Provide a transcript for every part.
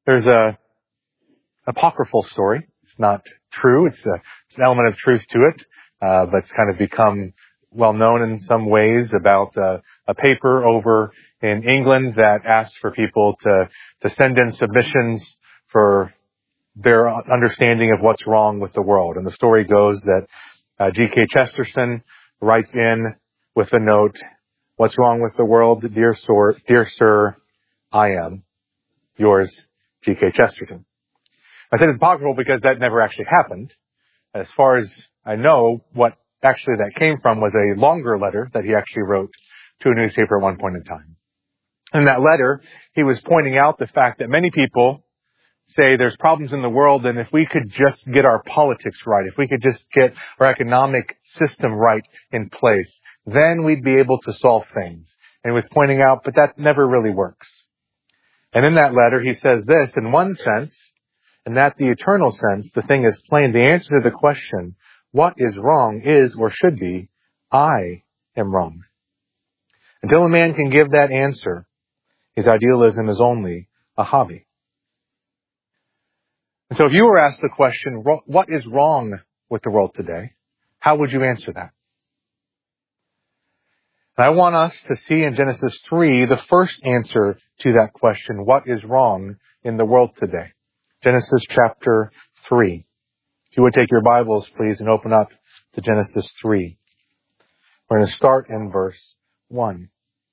There's a apocryphal story. It's not true. It's an element of truth to it, but it's kind of become well known in some ways about a paper over in England that asked for people to send in submissions for their understanding of what's wrong with the world. And the story goes that G.K. Chesterton writes in with a note, "What's wrong with the world? Dear sir, I am yours, G.K. Chesterton." I said it's apocryphal because that never actually happened. As far as I know, what actually that came from was a longer letter that he actually wrote to a newspaper at one point in time. In that letter, he was pointing out the fact that many people say there's problems in the world, and if we could just get our politics right, if we could just get our economic system right in place, then we'd be able to solve things. And he was pointing out, but that never really works. And in that letter, he says this, in one sense, and that the eternal sense, the thing is plain. The answer to the question, what is wrong, is or should be, I am wrong. Until a man can give that answer, his idealism is only a hobby. And so if you were asked the question, what is wrong with the world today? How would you answer that? And I want us to see in Genesis 3 the first answer to that question, what is wrong in the world today? Genesis chapter 3. If you would take your Bibles, please, and open up to Genesis 3. We're going to start in verse 1.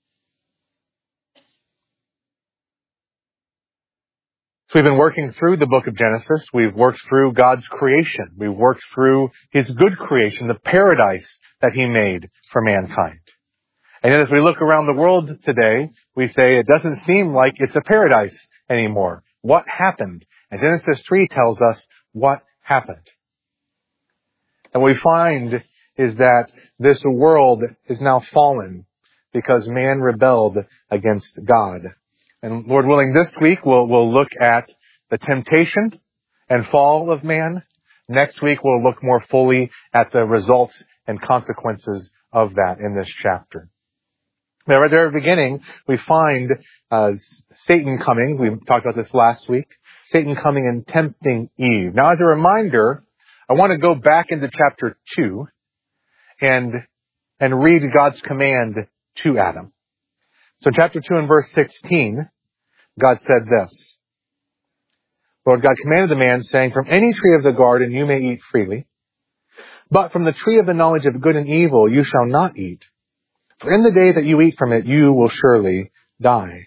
So we've been working through the book of Genesis. We've worked through God's creation. We've worked through His good creation, the paradise that He made for mankind. And yet as we look around the world today, we say it doesn't seem like it's a paradise anymore. What happened? And Genesis 3 tells us what happened. And what we find is that this world is now fallen because man rebelled against God. And Lord willing, this week we'll look at the temptation and fall of man. Next week we'll look more fully at the results and consequences of that in this chapter. Now, right there at the beginning, we find Satan coming. We talked about this last week. Satan coming and tempting Eve. Now, as a reminder, I want to go back into chapter 2 and read God's command to Adam. So chapter 2 and verse 16, God said this, Lord God commanded the man, saying, from any tree of the garden you may eat freely, but from the tree of the knowledge of good and evil you shall not eat. For in the day that you eat from it, you will surely die.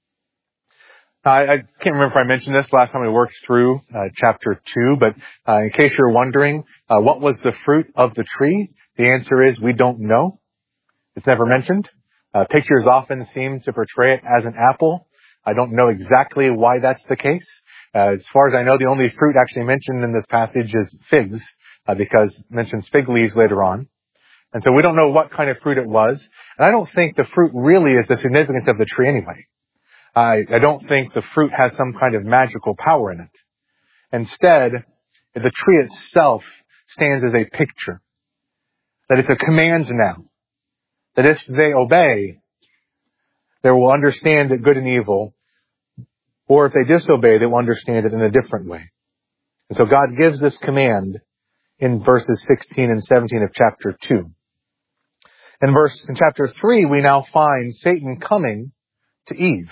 I can't remember if I mentioned this last time we worked through chapter 2, but in case you're wondering, what was the fruit of the tree? The answer is we don't know. It's never mentioned. Pictures often seem to portray it as an apple. I don't know exactly why that's the case. As far as I know, the only fruit actually mentioned in this passage is figs, because it mentions fig leaves later on. And so we don't know what kind of fruit it was. And I don't think the fruit really is the significance of the tree anyway. I don't think the fruit has some kind of magical power in it. Instead, the tree itself stands as a picture. That it's a command now. That if they obey, they will understand good and evil. Or if they disobey, they will understand it in a different way. And so God gives this command in verses 16 and 17 of chapter 2. In chapter 3, we now find Satan coming to Eve.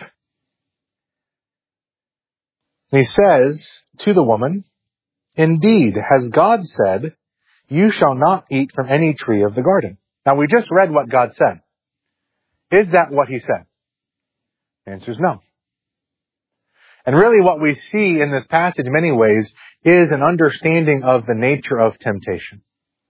And he says to the woman, indeed, has God said, you shall not eat from any tree of the garden. Now, we just read what God said. Is that what He said? The answer is no. And really what we see in this passage in many ways is an understanding of the nature of temptation.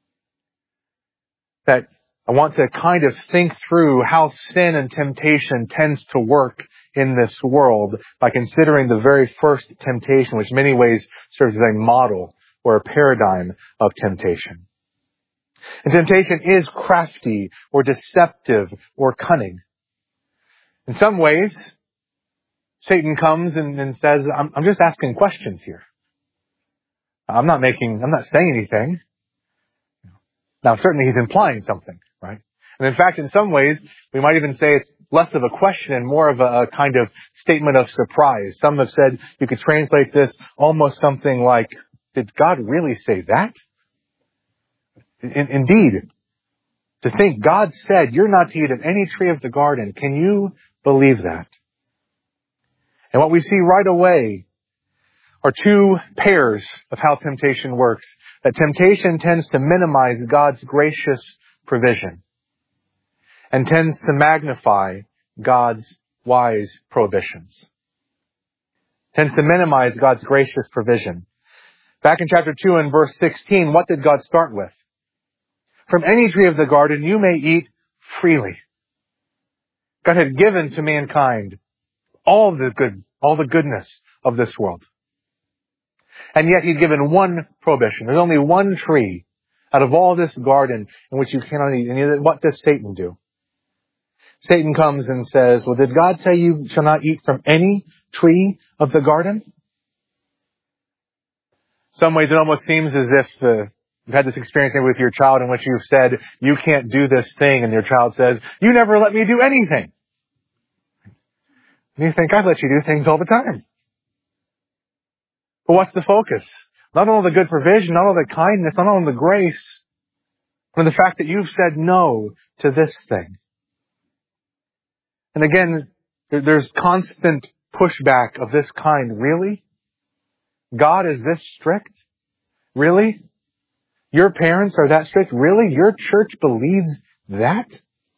That I want to kind of think through how sin and temptation tends to work in this world by considering the very first temptation, which in many ways serves as a model or a paradigm of temptation. And temptation is crafty or deceptive or cunning. In some ways, Satan comes and says, I'm just asking questions here. I'm not saying anything. Now, certainly he's implying something, right? And in fact, in some ways, we might even say it's less of a question and more of a kind of statement of surprise. Some have said you could translate this almost something like, did God really say that? Indeed, to think God said you're not to eat of any tree of the garden. Can you believe that? And what we see right away are two pairs of how temptation works. That temptation tends to minimize God's gracious provision and tends to magnify God's wise prohibitions. Tends to minimize God's gracious provision. Back in chapter 2 and verse 16, what did God start with? From any tree of the garden you may eat freely. God had given to mankind all the goodness of this world. And yet He'd given one prohibition. There's only one tree out of all this garden in which you cannot eat. And what does Satan do? Satan comes and says, well, did God say you shall not eat from any tree of the garden? Some ways it almost seems as if you've had this experience maybe with your child in which you've said, you can't do this thing, and your child says, you never let me do anything. And you think, I let you do things all the time. But what's the focus? Not only the good provision, not only the kindness, not only the grace, but the fact that you've said no to this thing. And again, there's constant pushback of this kind. Really? God is this strict? Really? Your parents are that strict? Really? Your church believes that?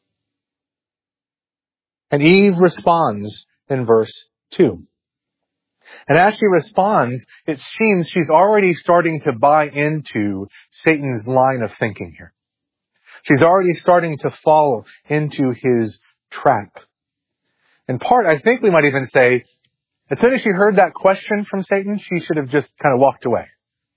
And Eve responds in verse 2. And as she responds, it seems she's already starting to buy into Satan's line of thinking here. She's already starting to fall into his trap. In part, I think we might even say, as soon as she heard that question from Satan, she should have just kind of walked away.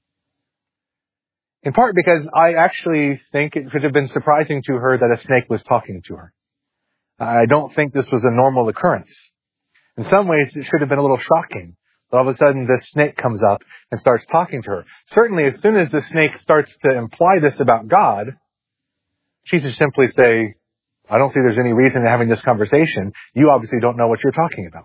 In part because I actually think it could have been surprising to her that a snake was talking to her. I don't think this was a normal occurrence. In some ways, it should have been a little shocking. But all of a sudden, this snake comes up and starts talking to her. Certainly, as soon as the snake starts to imply this about God, she should simply say, I don't see there's any reason in having this conversation. You obviously don't know what you're talking about.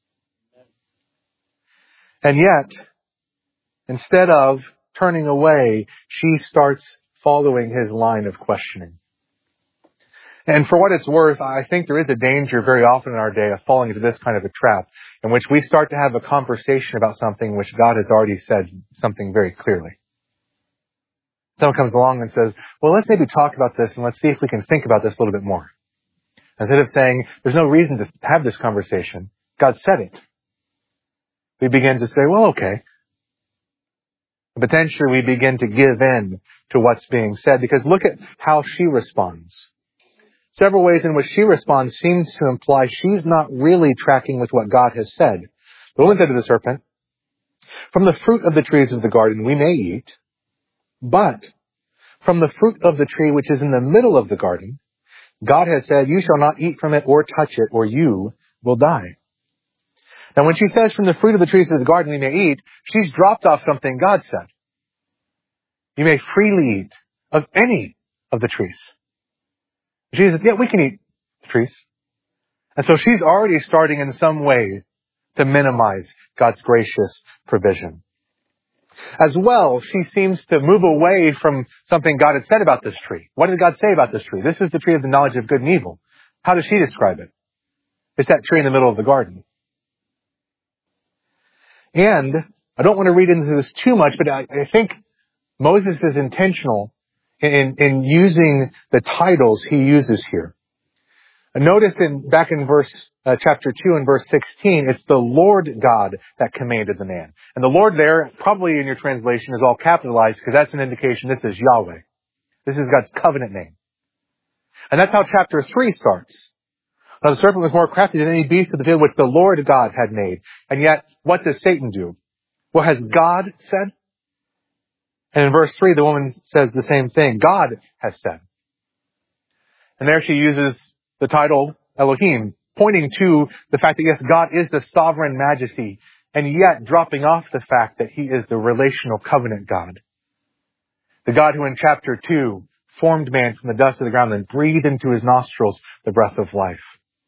And yet, instead of turning away, she starts following his line of questioning. And for what it's worth, I think there is a danger very often in our day of falling into this kind of a trap in which we start to have a conversation about something which God has already said something very clearly. Someone comes along and says, well, let's maybe talk about this and let's see if we can think about this a little bit more. Instead of saying, there's no reason to have this conversation, God said it. We begin to say, well, okay. Potentially we begin to give in to what's being said because look at how she responds. Several ways in which she responds seems to imply she's not really tracking with what God has said. The woman said to the serpent, from the fruit of the trees of the garden we may eat, but from the fruit of the tree which is in the middle of the garden, God has said, you shall not eat from it or touch it, or you will die. Now when she says from the fruit of the trees of the garden we may eat, she's dropped off something God said. You may freely eat of any of the trees. She says, yeah, we can eat the trees. And so she's already starting in some way to minimize God's gracious provision. As well, she seems to move away from something God had said about this tree. What did God say about this tree? This is the tree of the knowledge of good and evil. How does she describe it? It's that tree in the middle of the garden. And I don't want to read into this too much, but I think Moses is intentional in using the titles he uses here. Notice back in chapter 2 and verse 16, it's the Lord God that commanded the man. And the Lord there, probably in your translation, is all capitalized because that's an indication this is Yahweh. This is God's covenant name. And that's how chapter 3 starts. Now the serpent was more crafty than any beast of the field which the Lord God had made. And yet, what does Satan do? Well, has God said? And in verse 3, the woman says the same thing. God has said. And there she uses the title Elohim, pointing to the fact that yes, God is the sovereign majesty, and yet dropping off the fact that He is the relational covenant God. The God who in chapter 2 formed man from the dust of the ground and breathed into his nostrils the breath of life.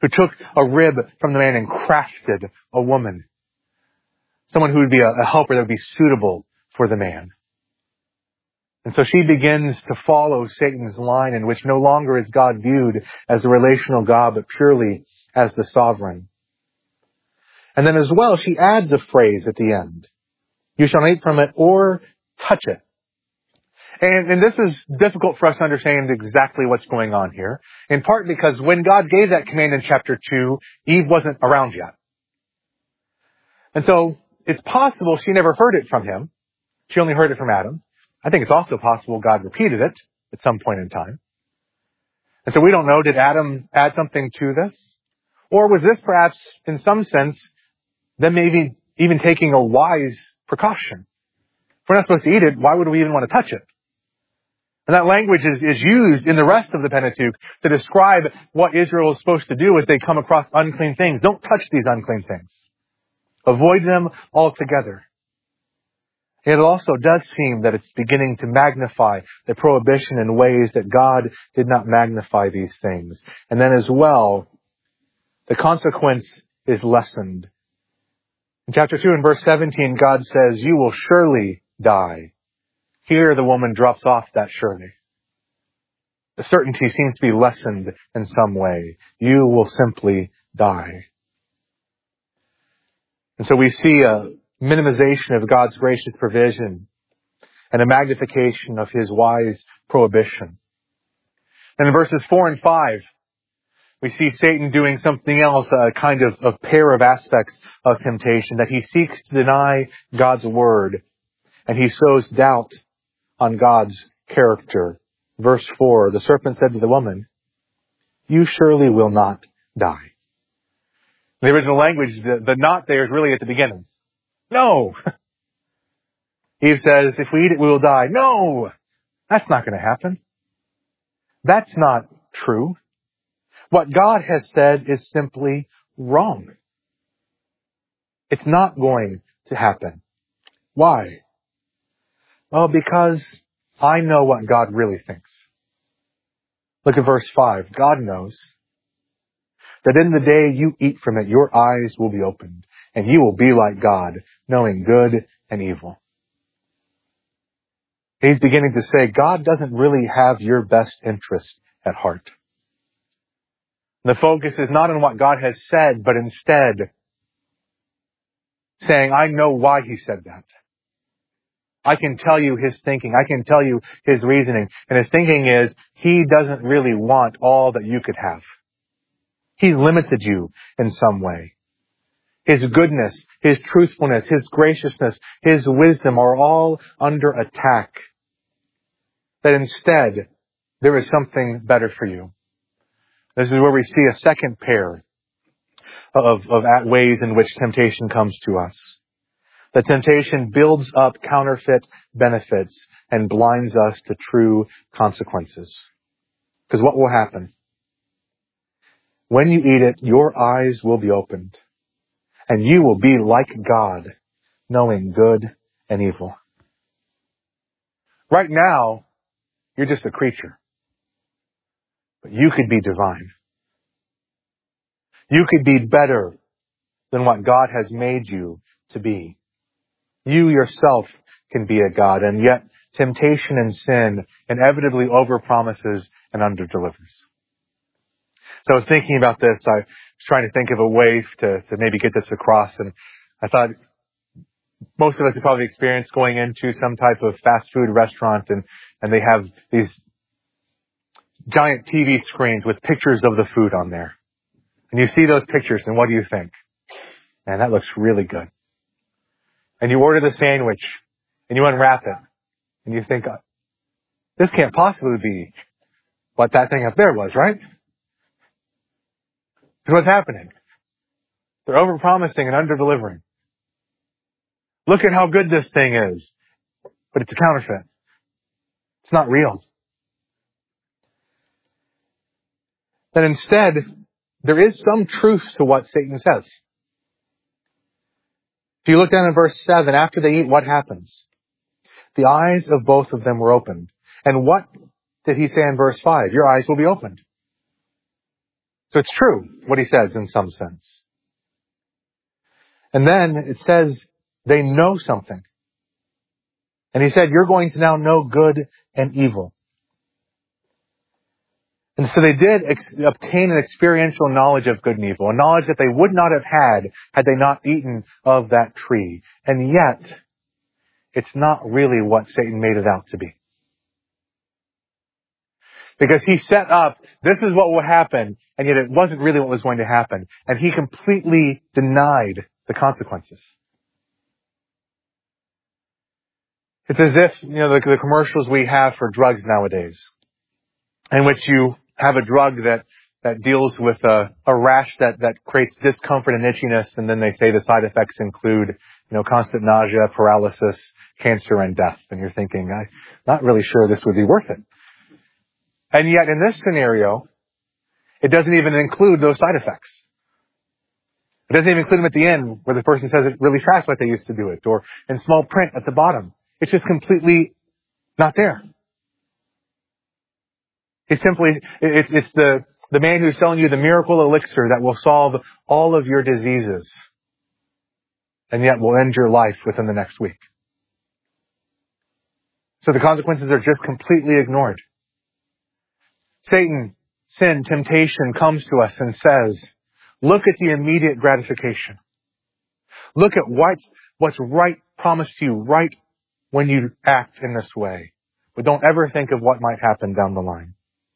who took a rib from the man and crafted a woman, someone who would be a helper that would be suitable for the man. And so she begins to follow Satan's line, in which no longer is God viewed as the relational God, but purely as the sovereign. And then as well, she adds a phrase at the end. You shall not eat from it or touch it. And this is difficult for us to understand exactly what's going on here, in part because when God gave that command in chapter 2, Eve wasn't around yet. And so it's possible she never heard it from him. She only heard it from Adam. I think it's also possible God repeated it at some point in time. And so we don't know, did Adam add something to this? Or was this perhaps, in some sense, them maybe even taking a wise precaution? If we're not supposed to eat it, why would we even want to touch it? And that language is used in the rest of the Pentateuch to describe what Israel is supposed to do as they come across unclean things. Don't touch these unclean things. Avoid them altogether. It also does seem that it's beginning to magnify the prohibition in ways that God did not magnify these things. And then as well, the consequence is lessened. In chapter 2 and verse 17, God says, you will surely die. Here the woman drops off that surely. The certainty seems to be lessened in some way. You will simply die. And so we see a minimization of God's gracious provision and a magnification of His wise prohibition. And in verses 4 and 5, we see Satan doing something else, a kind of pair of aspects of temptation, that he seeks to deny God's word, and he sows doubt on God's character. Verse 4, the serpent said to the woman, you surely will not die. In the original language, the not there is really at the beginning. No! Eve says, if we eat it, we will die. No! That's not going to happen. That's not true. What God has said is simply wrong. It's not going to happen. Why? Well, because I know what God really thinks. Look at verse 5. God knows that in the day you eat from it, your eyes will be opened, and you will be like God, knowing good and evil. He's beginning to say, God doesn't really have your best interest at heart. The focus is not on what God has said, but instead saying, I know why He said that. I can tell you His thinking. I can tell you His reasoning. And His thinking is, He doesn't really want all that you could have. He's limited you in some way. His goodness, His truthfulness, His graciousness, His wisdom are all under attack. That instead, there is something better for you. This is where we see a second pair of ways in which temptation comes to us. The temptation builds up counterfeit benefits and blinds us to true consequences. Because what will happen? When you eat it, your eyes will be opened, and you will be like God, knowing good and evil. Right now, you're just a creature. But you could be divine. You could be better than what God has made you to be. You yourself can be a God, and yet temptation and sin inevitably overpromises and underdelivers. So I was thinking about this. I was trying to think of a way to maybe get this across, and I thought most of us have probably experienced going into some type of fast food restaurant, and they have these giant TV screens with pictures of the food on there. And you see those pictures, and what do you think? Man, that looks really good. And you order the sandwich, and you unwrap it, and you think, this can't possibly be what that thing up there was, right? Because what's happening? They're overpromising and underdelivering. Look at how good this thing is. But it's a counterfeit. It's not real. That instead, there is some truth to what Satan says. If you look down in verse 7, after they eat, what happens? The eyes of both of them were opened. And what did he say in verse 5? Your eyes will be opened. So it's true what he says in some sense. And then it says they know something. And he said, you're going to now know good and evil. And so they did obtain an experiential knowledge of good and evil, a knowledge that they would not have had they not eaten of that tree. And yet, it's not really what Satan made it out to be. Because he set up, this is what will happen, and yet it wasn't really what was going to happen. And he completely denied the consequences. It's as if, the commercials we have for drugs nowadays, in which you have a drug that deals with a rash that creates discomfort and itchiness, and then they say the side effects include, constant nausea, paralysis, cancer, and death. And you're thinking, I'm not really sure this would be worth it. And yet in this scenario, it doesn't even include those side effects. It doesn't even include them at the end where the person says it really fast like they used to do it, or in small print at the bottom. It's just completely not there. It's the man who's selling you the miracle elixir that will solve all of your diseases and yet will end your life within the next week. So the consequences are just completely ignored. Satan, sin, temptation comes to us and says, look at the immediate gratification. Look at what's right promised to you right when you act in this way. But don't ever think of what might happen down the line.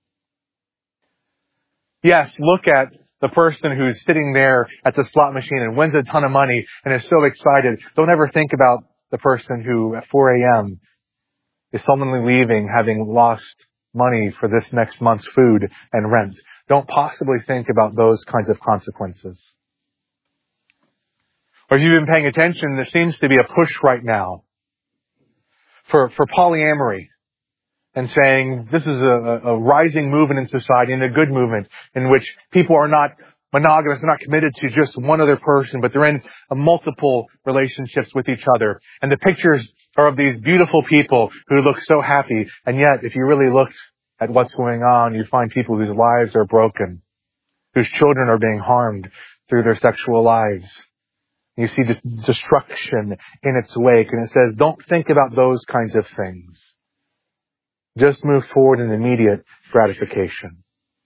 Yes, look at the person who's sitting there at the slot machine and wins a ton of money and is so excited. Don't ever think about the person who at 4 a.m. is suddenly leaving having lost money for this next month's food and rent. Don't possibly think about those kinds of consequences. Or if you've been paying attention, there seems to be a push right now for polyamory, and saying this is a rising movement in society and a good movement in which people are not monogamous, they're not committed to just one other person, but they're in multiple relationships with each other. And the pictures are of these beautiful people who look so happy. And yet, if you really looked at what's going on, you find people whose lives are broken, whose children are being harmed through their sexual lives. You see destruction in its wake. And it says, don't think about those kinds of things. Just move forward in immediate gratification.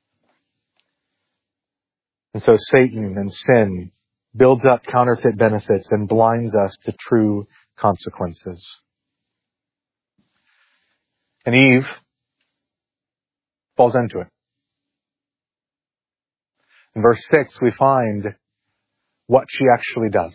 And so Satan and sin builds up counterfeit benefits and blinds us to true consequences. And Eve falls into it. In verse 6, we find what she actually does.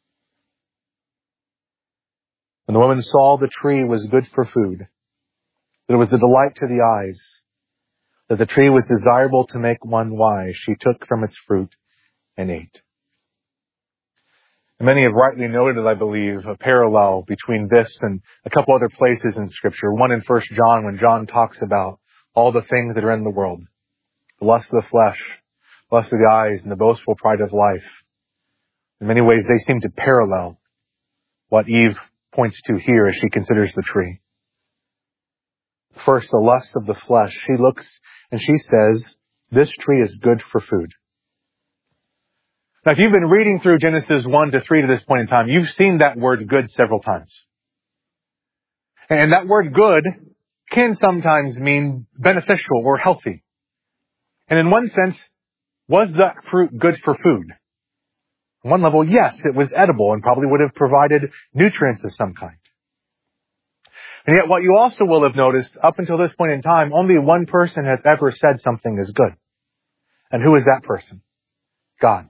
When the woman saw the tree was good for food, that it was a delight to the eyes, that the tree was desirable to make one wise, she took from its fruit and ate. And many have rightly noted, I believe, a parallel between this and a couple other places in Scripture. One in 1 John, when John talks about all the things that are in the world. The lust of the flesh, lust of the eyes, and the boastful pride of life. In many ways, they seem to parallel what Eve points to here as she considers the tree. First, the lust of the flesh. She looks and she says, this tree is good for food. Now, if you've been reading through Genesis 1 to 3 to this point in time, you've seen that word good several times. And that word good can sometimes mean beneficial or healthy. And in one sense, was that fruit good for food? On one level, yes, it was edible and probably would have provided nutrients of some kind. And yet what you also will have noticed, up until this point in time, only one person has ever said something is good. And who is that person? God.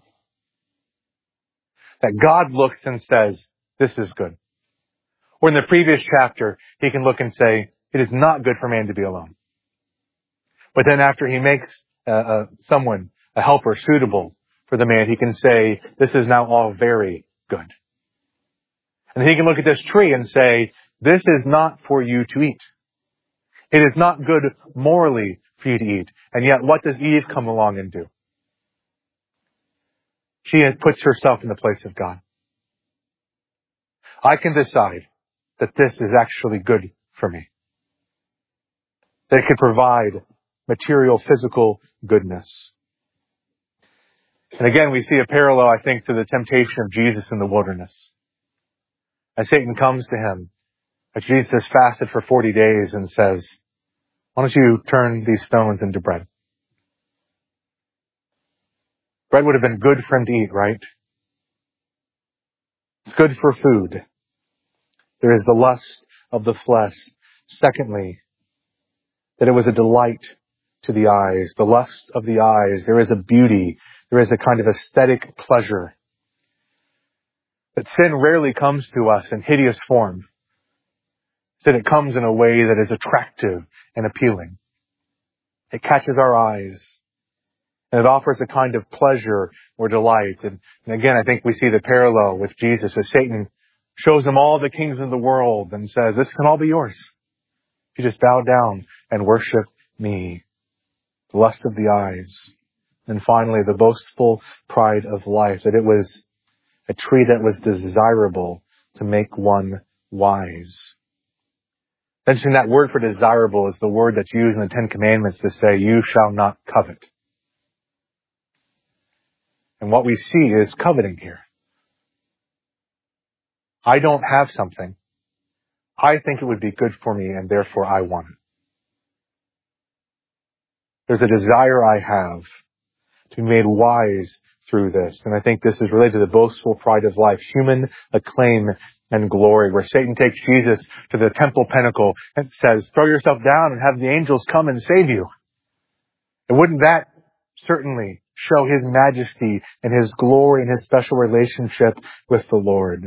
That God looks and says, this is good. Or in the previous chapter, he can look and say, it is not good for man to be alone. But then after he makes someone, a helper, suitable for the man, he can say, this is now all very good. And he can look at this tree and say, this is not for you to eat. It is not good morally for you to eat. And yet, what does Eve come along and do? She puts herself in the place of God. I can decide that this is actually good for me. That it can provide material, physical goodness. And again, we see a parallel, I think, to the temptation of Jesus in the wilderness. As Satan comes to him, as Jesus has fasted for 40 days and says, why don't you turn these stones into bread? Bread would have been good for him to eat, right? It's good for food. There is the lust of the flesh. Secondly, that it was a delight to the eyes. The lust of the eyes. There is a beauty. There is a kind of aesthetic pleasure. That sin rarely comes to us in hideous form. Instead, it comes in a way that is attractive and appealing. It catches our eyes. And it offers a kind of pleasure or delight. And again, I think we see the parallel with Jesus as Satan shows him all the kingdoms of the world and says, this can all be yours. You just bow down and worship me. The lust of the eyes. And finally, the boastful pride of life, that it was a tree that was desirable to make one wise. Mentioning that word for desirable is the word that's used in the Ten Commandments to say, you shall not covet. And what we see is coveting here. I don't have something. I think it would be good for me, and therefore I want it. There's a desire I have to be made wise through this. And I think this is related to the boastful pride of life, human acclaim and glory, where Satan takes Jesus to the temple pinnacle and says, throw yourself down and have the angels come and save you. And wouldn't that certainly show his majesty and his glory and his special relationship with the Lord?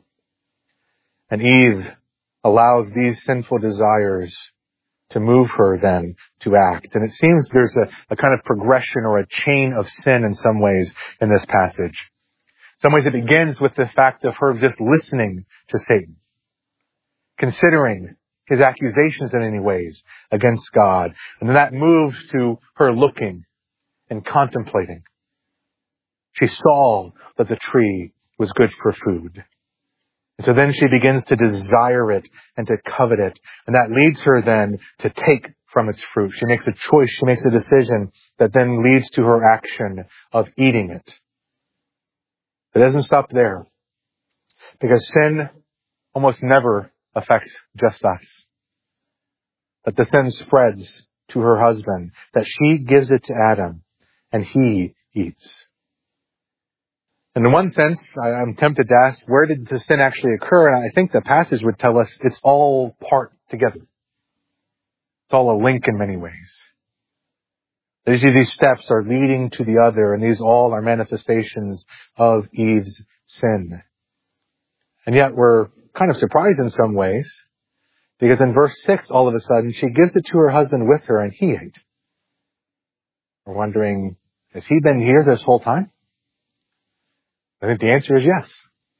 And Eve allows these sinful desires to move her then to act. And it seems there's a kind of progression or a chain of sin in some ways in this passage. In some ways it begins with the fact of her just listening to Satan, considering his accusations in any ways against God. And then that moves to her looking and contemplating. She saw that the tree was good for food. And so then she begins to desire it and to covet it. And that leads her then to take from its fruit. She makes a choice. She makes a decision that then leads to her action of eating it. It doesn't stop there. Because sin almost never affects just us. But the sin spreads to her husband. That she gives it to Adam and he eats. And in one sense, I'm tempted to ask, where did the sin actually occur? And I think the passage would tell us it's all part together. It's all a link in many ways. These steps are leading to the other, and these all are manifestations of Eve's sin. And yet we're kind of surprised in some ways, because in verse 6, all of a sudden, she gives it to her husband with her, and he ate. We're wondering, has he been here this whole time? I think the answer is yes.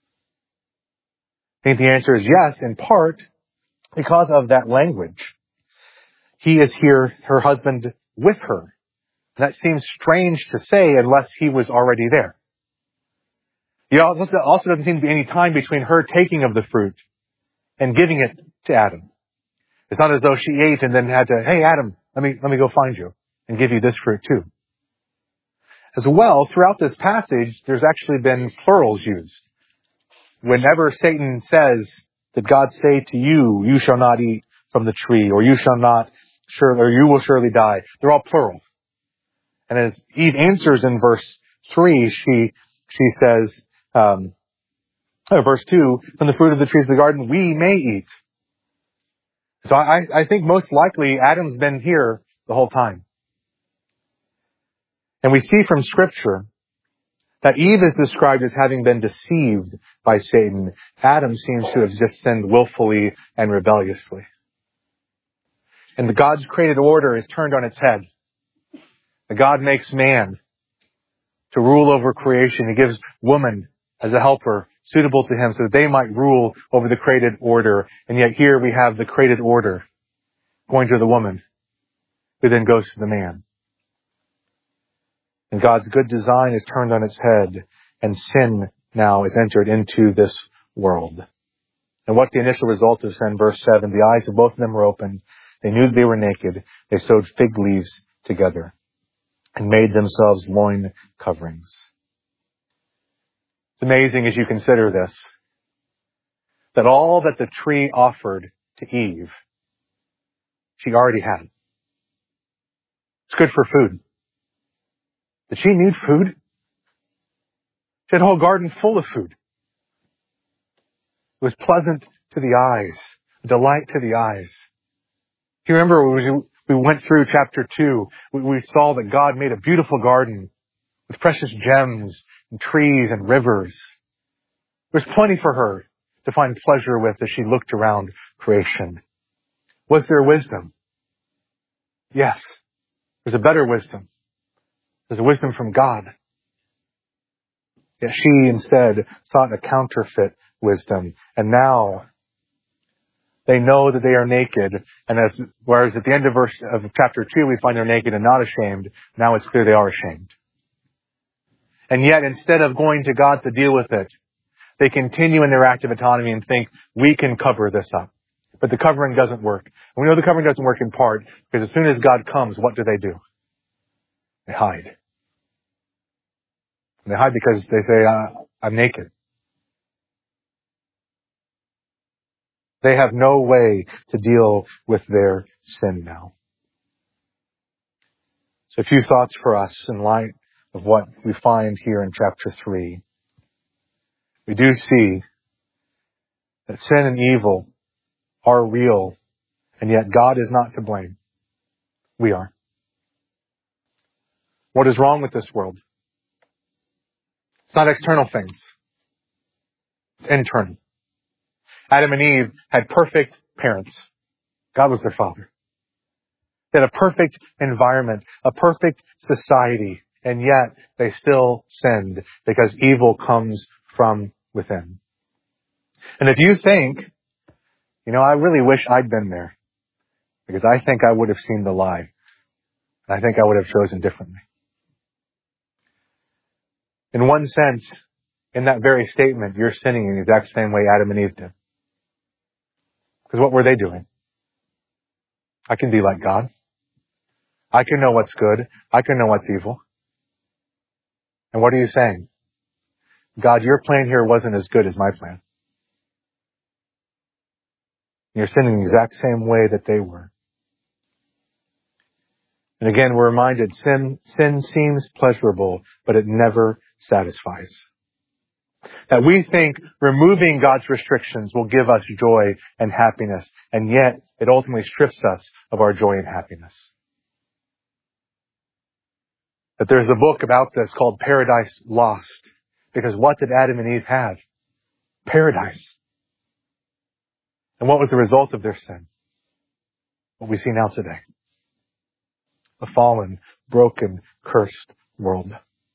I think the answer is yes, in part because of that language. He is here, her husband, with her. And that seems strange to say unless he was already there. It also doesn't seem to be any time between her taking of the fruit and giving it to Adam. It's not as though she ate and then had to, hey Adam, let me go find you and give you this fruit too. As well, throughout this passage, there's actually been plurals used. Whenever Satan says, did God say to you, you shall not eat from the tree, or you shall not, or you will surely die, they're all plural. And as Eve answers in verse 3, she says, verse 2, from the fruit of the trees of the garden, we may eat. So I think most likely Adam's been here the whole time. And we see from Scripture that Eve is described as having been deceived by Satan. Adam seems to have just sinned willfully and rebelliously. And the God's created order is turned on its head. The God makes man to rule over creation. He gives woman as a helper suitable to him so that they might rule over the created order. And yet here we have the created order going to the woman, who then goes to the man. And God's good design is turned on its head, and sin now is entered into this world. And what's the initial result of sin? Verse 7, the eyes of both of them were opened. They knew that they were naked. They sewed fig leaves together and made themselves loin coverings. It's amazing as you consider this, that all that the tree offered to Eve, she already had. It's good for food. Did she need food? She had a whole garden full of food. It was pleasant to the eyes, a delight to the eyes. If you remember, we went through chapter 2, we saw that God made a beautiful garden with precious gems and trees and rivers. There's plenty for her to find pleasure with as she looked around creation. Was there wisdom? Yes. There's a better wisdom. There's a wisdom from God. Yet she instead sought a counterfeit wisdom. And now they know that they are naked. And whereas at the end of chapter 2 we find they're naked and not ashamed, now it's clear they are ashamed. And yet instead of going to God to deal with it, they continue in their active autonomy and think, we can cover this up. But the covering doesn't work. And we know the covering doesn't work in part because as soon as God comes, what do? They hide. And they hide because they say, I'm naked. They have no way to deal with their sin now. So a few thoughts for us in light of what we find here in chapter 3. We do see that sin and evil are real, and yet God is not to blame. We are. What is wrong with this world? It's not external things. It's internal. Adam and Eve had perfect parents. God was their father. They had a perfect environment, a perfect society, and yet they still sinned because evil comes from within. And if you think, I really wish I'd been there because I think I would have seen the lie. I think I would have chosen differently. In one sense, in that very statement, you're sinning in the exact same way Adam and Eve did. Because what were they doing? I can be like God. I can know what's good. I can know what's evil. And what are you saying? God, your plan here wasn't as good as my plan. You're sinning the exact same way that they were. And again, we're reminded sin seems pleasurable, but it never satisfies. That we think removing God's restrictions will give us joy and happiness, and yet it ultimately strips us of our joy and happiness. That there's a book about this called Paradise Lost, because what did Adam and Eve have? Paradise. And what was the result of their sin? What we see now today. A fallen, broken, cursed world.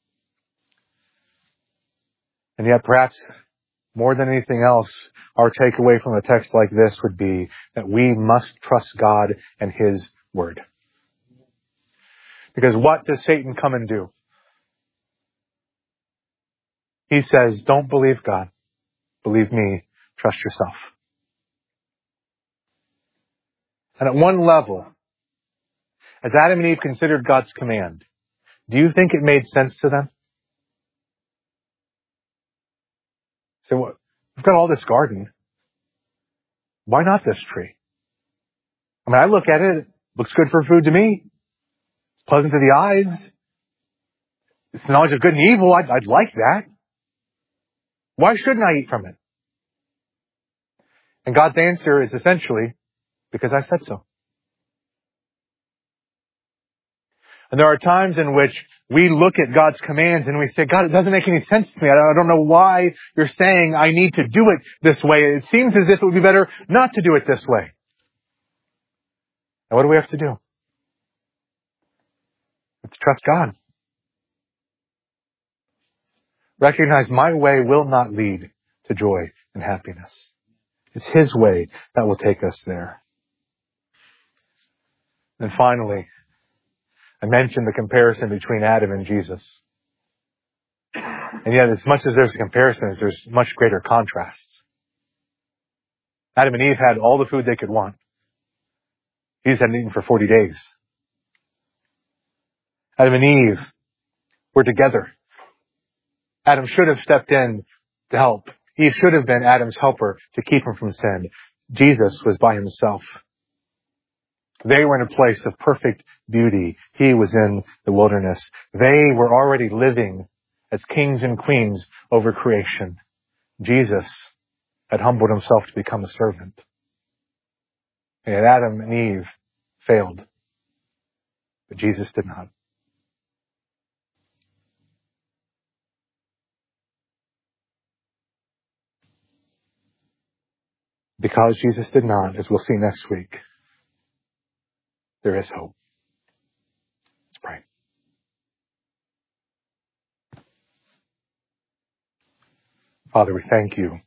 And yet perhaps more than anything else, our takeaway from a text like this would be that we must trust God and His Word. Because what does Satan come and do? He says, don't believe God. Believe me. Trust yourself. And at one level, as Adam and Eve considered God's command, do you think it made sense to them? So we've got all this garden. Why not this tree? I mean, I look at it. It looks good for food to me. It's pleasant to the eyes. It's knowledge of good and evil. I'd like that. Why shouldn't I eat from it? And God's answer is essentially, because I said so. And there are times in which we look at God's commands and we say, God, it doesn't make any sense to me. I don't know why you're saying I need to do it this way. It seems as if it would be better not to do it this way. And what do we have to do? Let's trust God. Recognize my way will not lead to joy and happiness. It's His way that will take us there. And finally, I mentioned the comparison between Adam and Jesus. And yet, as much as there's comparisons, there's much greater contrasts. Adam and Eve had all the food they could want. Jesus hadn't eaten for 40 days. Adam and Eve were together. Adam should have stepped in to help. Eve should have been Adam's helper to keep him from sin. Jesus was by himself. They were in a place of perfect beauty. He was in the wilderness. They were already living as kings and queens over creation. Jesus had humbled himself to become a servant. And Adam and Eve failed, but Jesus did not. Because Jesus did not, as we'll see next week, there is hope. Let's pray. Father, we thank you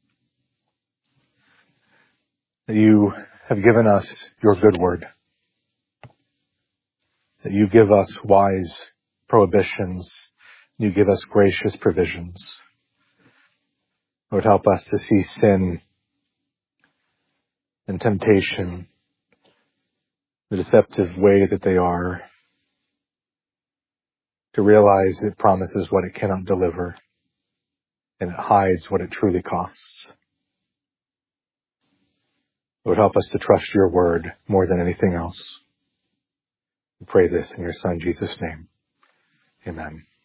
that you have given us your good word, that you give us wise prohibitions, you give us gracious provisions. Lord, help us to see sin and temptation, the deceptive way that they are, to realize it promises what it cannot deliver, and it hides what it truly costs. Lord, help us to trust your word more than anything else. We pray this in your Son, Jesus' name. Amen.